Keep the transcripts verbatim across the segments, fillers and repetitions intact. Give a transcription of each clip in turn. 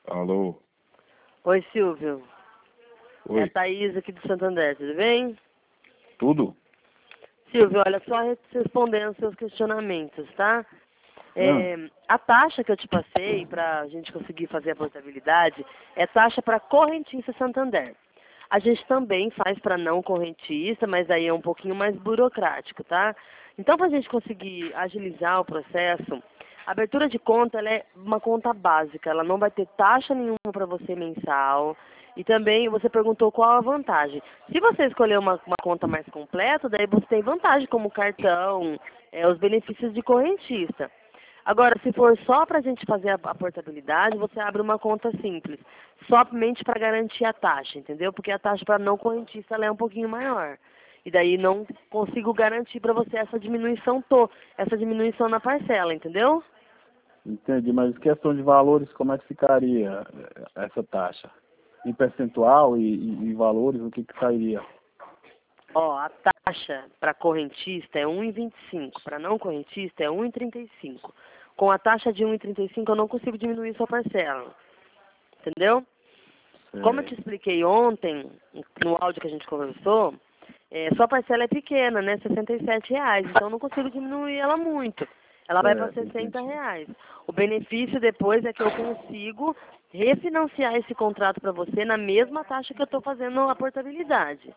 Alô? Oi, Silvio. Oi. É a Thaís aqui do Santander, tudo bem? Tudo? Silvio, olha, só respondendo seus questionamentos, tá? É, a taxa que eu te passei para a gente conseguir fazer a portabilidade é taxa para correntista Santander. A gente também faz para não correntista, mas aí é um pouquinho mais burocrático, tá? Então, para a gente conseguir agilizar o processo, a abertura de conta ela é uma conta básica, ela não vai ter taxa nenhuma para você mensal. E também você perguntou qual a vantagem. Se você escolher uma, uma conta mais completa, daí você tem vantagem como cartão, é, os benefícios de correntista. Agora, se for só para a gente fazer a, a portabilidade, você abre uma conta simples, somente para garantir a taxa, entendeu? Porque a taxa para não correntista ela é um pouquinho maior. E daí não consigo garantir para você essa diminuição to, essa diminuição na parcela, entendeu? Entendi, mas questão de valores, como é que ficaria essa taxa? Em percentual e, e, e valores, o que que sairia? Ó, a taxa para correntista é um vírgula vinte e cinco, para não correntista é um vírgula trinta e cinco. Com a taxa de um vírgula trinta e cinco eu não consigo diminuir sua parcela, entendeu? Sei. Como eu te expliquei ontem, no áudio que a gente conversou, é, sua parcela é pequena, né? sessenta e sete reais, então eu não consigo diminuir ela muito. Ela vai para Certo, sessenta entendi. reais. O benefício depois é que eu consigo refinanciar esse contrato para você na mesma taxa que eu estou fazendo a portabilidade.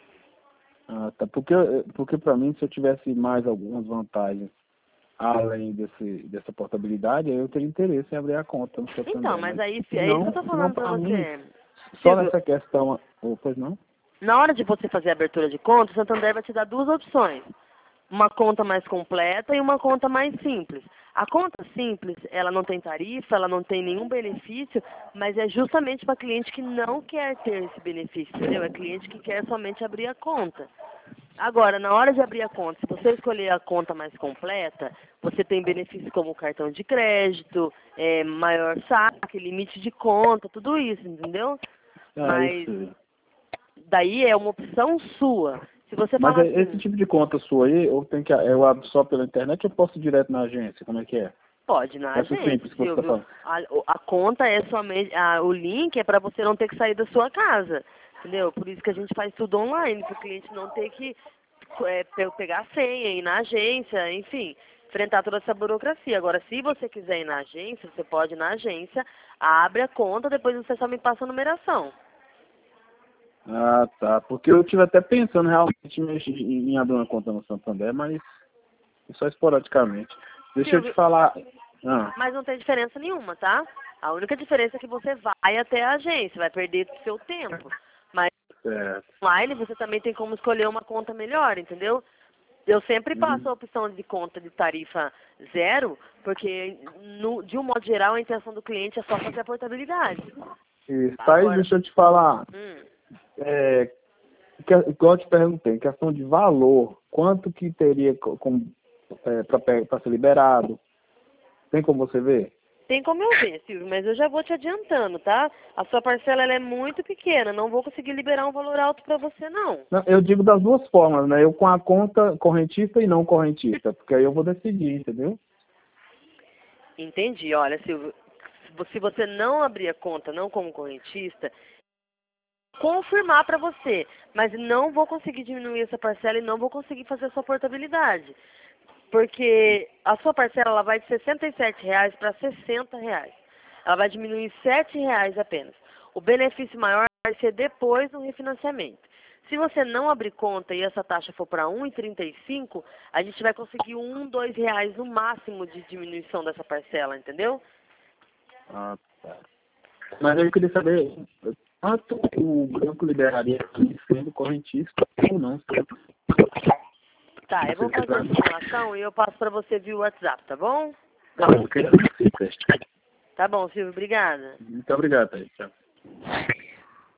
Ah, tá. Porque, porque para mim, se eu tivesse mais algumas vantagens além desse, dessa portabilidade, aí eu teria interesse em abrir a conta no Santander. Então, mas Mas, aí se é isso que eu não, estou se não falando para para mim, você. só Silvio, nessa questão... Oh, pois não? na hora de você fazer a abertura de conta, o Santander vai te dar duas opções. Uma conta mais completa e uma conta mais simples. A conta simples, ela não tem tarifa, ela não tem nenhum benefício, mas é justamente para cliente que não quer ter esse benefício, entendeu? É cliente que quer somente abrir a conta. Agora, na hora de abrir a conta, se você escolher a conta mais completa, você tem benefícios como cartão de crédito, é, maior saque, limite de conta, tudo isso, entendeu? Ah, Mas isso. daí é uma opção sua. Se você Mas fala é- esse assim, tipo de conta sua aí, eu tenho que eu abro só pela internet ou eu posso ir direto na agência? Como é que é? pode ir na Essa agência, simples que você está Silvio. falando. A, o- a conta é somente, a, o link é para você não ter que sair da sua casa, entendeu? Por isso que a gente faz tudo online, para o cliente não ter que é, pe- pegar a senha, ir na agência, enfim, enfrentar toda essa burocracia. Agora, se você quiser ir na agência, você pode ir na agência, abre a conta, depois você só me passa a numeração. Ah, tá. Porque eu estive até pensando realmente em, mexer- em abrir uma conta no Santander, mas só esporadicamente. Deixa eu te Silvio, falar. Ah, mas não tem diferença nenhuma, tá? A única diferença é que você vai até a agência, vai perder seu tempo. Mas certo. online você também tem como escolher uma conta melhor, entendeu? Eu sempre passo Hum, a opção de conta de tarifa zero, porque no, de um modo geral a intenção do cliente é só fazer a portabilidade. isso. Thaís, Agora, deixa eu te falar. hum, É, que, igual eu te perguntei, questão de valor, quanto que teria co- como é, para ser liberado? Tem como você ver? tem como eu ver, Silvio, mas eu já vou te adiantando, tá? A sua parcela ela é muito pequena, não vou conseguir liberar um valor alto para você, não. Não, eu digo das duas formas, né? Eu com a conta correntista e não correntista, porque aí eu vou decidir, entendeu? Entendi. Olha, Silvio, se você não abrir a conta, não como correntista, confirmar para você, mas não vou conseguir diminuir essa parcela e não vou conseguir fazer a sua portabilidade. Porque a sua parcela ela vai de sessenta e sete reais para sessenta reais. Ela vai diminuir sete reais apenas. O benefício maior vai ser depois do refinanciamento. Se você não abrir conta e essa taxa for para um vírgula trinta e cinco, a gente vai conseguir um, dois reais no máximo de diminuição dessa parcela, entendeu? Ah, tá. Mas eu queria saber quanto o banco liberaria sendo correntista ou não. Tá, eu vou fazer a simulação e eu passo para você via WhatsApp, tá bom? Não, eu queria esse teste. Tá bom, Silvio, obrigada. Muito obrigado, Thaís. Tchau.